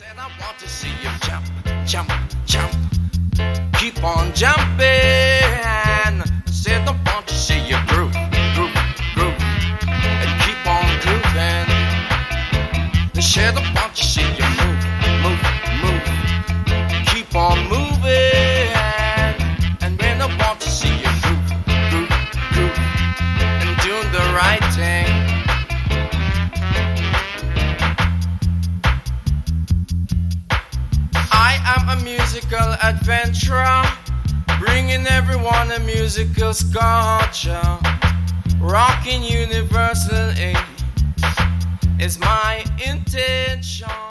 Said I want to see you jump, jump, jump. Keep on jumping. Said I want to see you groove, groove, groove. And keep on grooving. Said I want to see you move, move, move. Keep on moving. And when I want to see you groove, groove, groove. And doing the right thing. I am a musical adventurer, bringing everyone a musical sculpture. Rocking universal aid is my intention.